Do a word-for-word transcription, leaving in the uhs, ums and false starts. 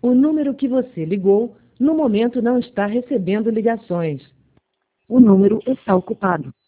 O número que você ligou, no momento não está recebendo ligações. O número está ocupado.